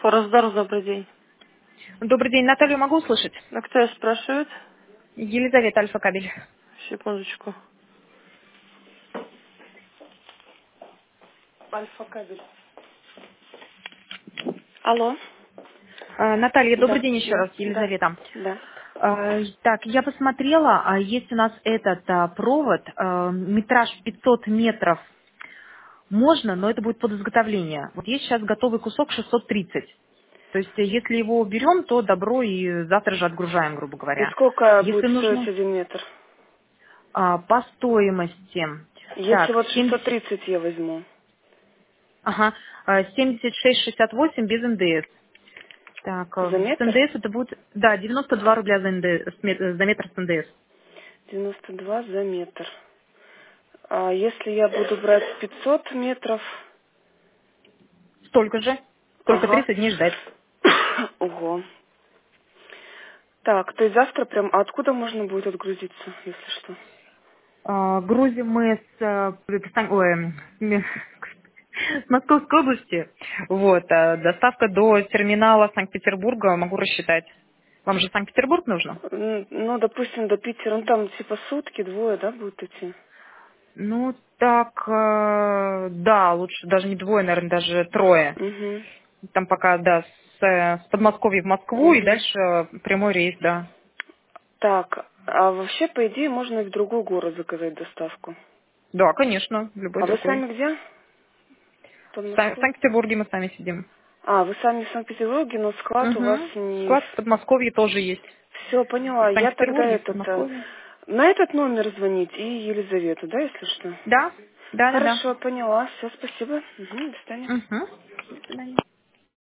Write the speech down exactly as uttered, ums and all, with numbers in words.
Форосдар, добрый день. Добрый день, Наталью могу услышать? А кто я спрашивает? Елизавета, Альфа-кабель. Секундочку. Альфа-кабель. Алло. Э, Наталья, добрый Да, день еще да, раз, да, Елизавета. да. Э, Так, я посмотрела, а, есть у нас этот а, провод, э, метраж пятьсот метров, можно, но это будет под изготовление. Вот есть сейчас готовый кусок шестьсот тридцать. То есть, э, если его берем, то добро и завтра же отгружаем, грубо И говоря. сколько будет Если стоить нужно один метр? а, по стоимости, Если так, вот шестьсот семьдесят, тридцать я возьму. ага, э, семьдесят шесть шестьдесят восемь без эн дэ эс. Так, э, За с метр? эн дэ эс это будет, да, девяносто два рубля за, эн дэ эс, с мет- э, за метр с эн дэ эс. девяносто два за метр. А если я буду брать пятьсот метров? Столько же, только Ага. тридцать дней ждать. Ого. Так, то есть завтра прям... А откуда можно будет отгрузиться, если что? А, грузим мы с, э, Пакистан- ой, м, с Московской области. Вот, а доставка до терминала Санкт-Петербурга могу рассчитать. Вам же Санкт-Петербург нужно? М, Ну, допустим, до Питера. Ну, там типа сутки, двое, да, будут идти? Ну, так, э, да, лучше даже не двое, наверное, даже трое. Угу. Там пока, да, с, э, с Подмосковья в Москву и Угу. дальше э, прямой рейс, да. Так, а вообще, по идее, можно и в другой город заказать доставку. Да, конечно, в любой А вы другой. сами где? В В Сан- в Подмосковье? Санкт-Петербурге мы сами сидим. А, вы сами в Санкт-Петербурге, но склад у вас Угу. не... Склад в Подмосковье тоже есть. Все, И поняла. в Я тогда Санкт-Петербурге, и в этот... э, Подмосковье. На этот номер звонить и Елизавету, да, если что? Да, да, да, да. Хорошо, поняла. Все, спасибо. Угу, до свидания. Угу. До свидания.